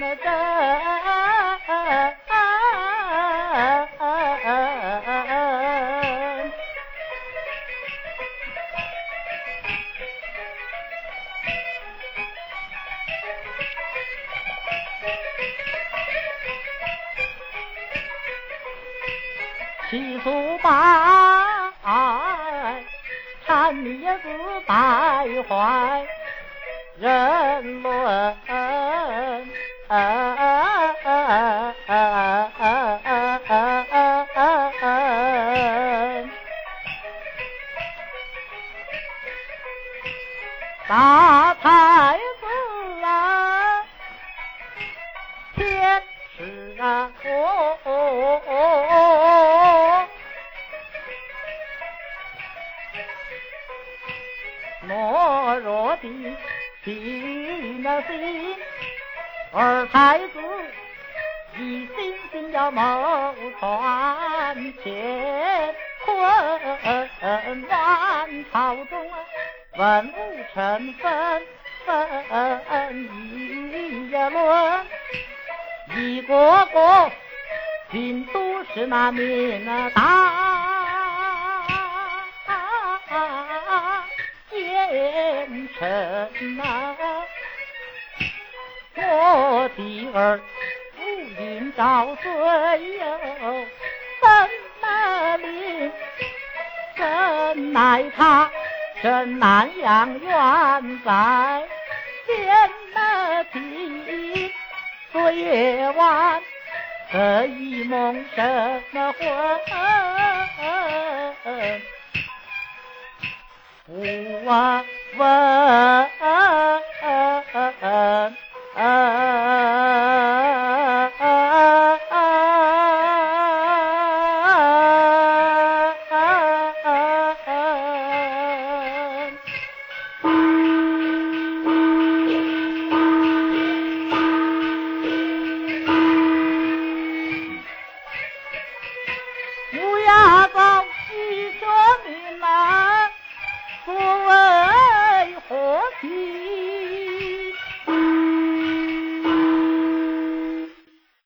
七祖拜，缠你也是败坏人伦。大太子啊，天使啊，懦弱的心啊心，二太子一心心要谋传乾坤，万朝中文武成分议论，一个个尽都是那名大奸臣啊！我的儿不应照罪哟，怎么领？怎奈他真南阳远在天了地，岁月晚这一梦什么魂？不问